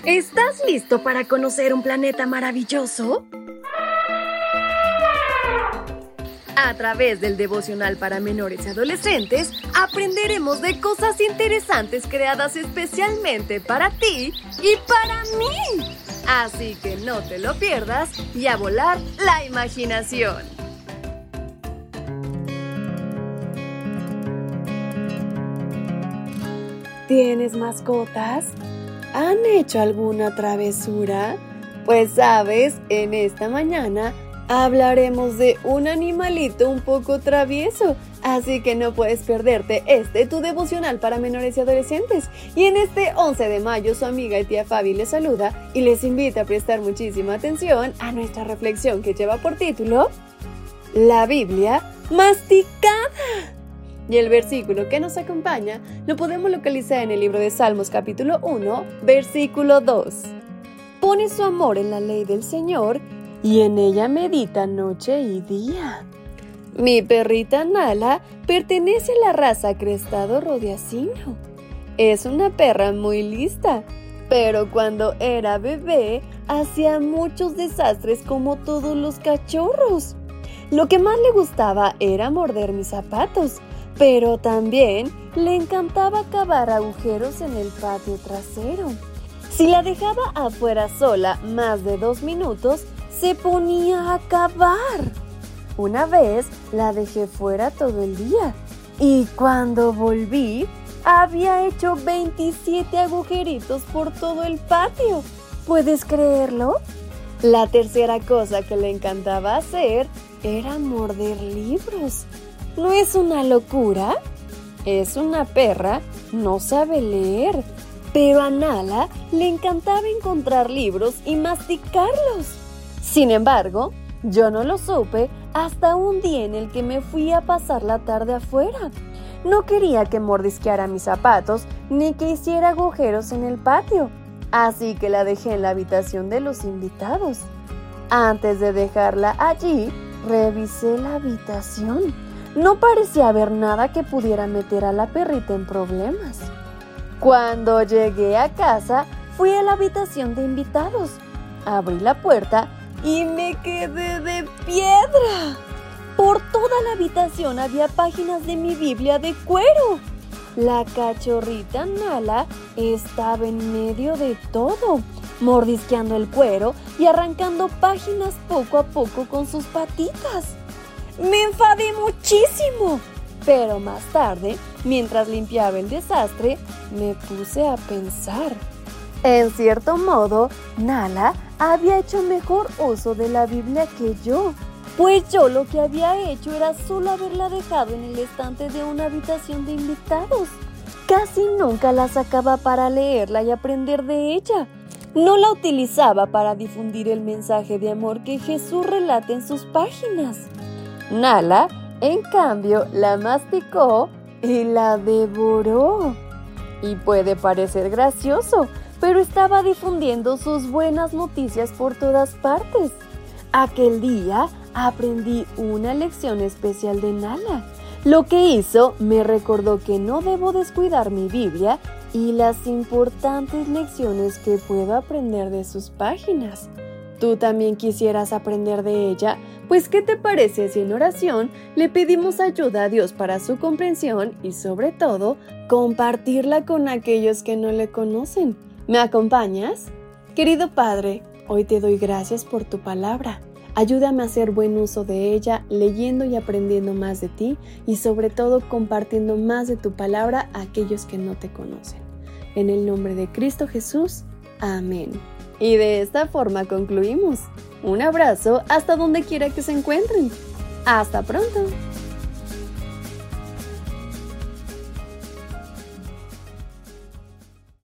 ¿Estás listo para conocer un planeta maravilloso? A través del devocional para menores y adolescentes, aprenderemos de cosas interesantes creadas especialmente para ti y para mí. Así que no te lo pierdas y a volar la imaginación. ¿Tienes mascotas? ¿Han hecho alguna travesura? Pues sabes, en esta mañana hablaremos de un animalito un poco travieso, así que no puedes perderte tu devocional para menores y adolescentes. Y en este 11 de mayo su amiga y tía Fabi les saluda y les invita a prestar muchísima atención a nuestra reflexión que lleva por título La Biblia masticada. Y el versículo que nos acompaña lo podemos localizar en el libro de Salmos capítulo 1, versículo 2. Pone su amor en la ley del Señor y en ella medita noche y día. Mi perrita Nala pertenece a la raza Crestado Rhodesiano. Es una perra muy lista, pero cuando era bebé hacía muchos desastres como todos los cachorros. Lo que más le gustaba era morder mis zapatos, pero también le encantaba cavar agujeros en el patio trasero. Si la dejaba afuera sola más de 2 minutos, se ponía a cavar. Una vez la dejé fuera todo el día y cuando volví, había hecho 27 agujeritos por todo el patio. ¿Puedes creerlo? La tercera cosa que le encantaba hacer era morder libros. ¿No es una locura? Es una perra, no sabe leer, pero a Nala le encantaba encontrar libros y masticarlos. Sin embargo, yo no lo supe hasta un día en el que me fui a pasar la tarde afuera. No quería que mordisqueara mis zapatos ni que hiciera agujeros en el patio, así que la dejé en la habitación de los invitados. Antes de dejarla allí, revisé la habitación. No parecía haber nada que pudiera meter a la perrita en problemas. Cuando llegué a casa, fui a la habitación de invitados. Abrí la puerta y me quedé de piedra. Por toda la habitación había páginas de mi Biblia de cuero. La cachorrita Nala estaba en medio de todo, mordisqueando el cuero y arrancando páginas poco a poco con sus patitas. Me enfadé muchísimo, pero más tarde, mientras limpiaba el desastre, me puse a pensar. En cierto modo, Nala había hecho mejor uso de la Biblia que yo, pues yo lo que había hecho era solo haberla dejado en el estante de una habitación de invitados. Casi nunca la sacaba para leerla y aprender de ella. No la utilizaba para difundir el mensaje de amor que Jesús relata en sus páginas. Nala, en cambio, la masticó y la devoró. Y puede parecer gracioso, pero estaba difundiendo sus buenas noticias por todas partes. Aquel día aprendí una lección especial de Nala. Lo que hizo me recordó que no debo descuidar mi Biblia y las importantes lecciones que puedo aprender de sus páginas. ¿Tú también quisieras aprender de ella? Pues, ¿qué te parece si en oración le pedimos ayuda a Dios para su comprensión y, sobre todo, compartirla con aquellos que no le conocen? ¿Me acompañas? Querido Padre, hoy te doy gracias por tu palabra. Ayúdame a hacer buen uso de ella, leyendo y aprendiendo más de ti y, sobre todo, compartiendo más de tu palabra a aquellos que no te conocen. En el nombre de Cristo Jesús. Amén. Y de esta forma concluimos. Un abrazo hasta donde quiera que se encuentren. ¡Hasta pronto!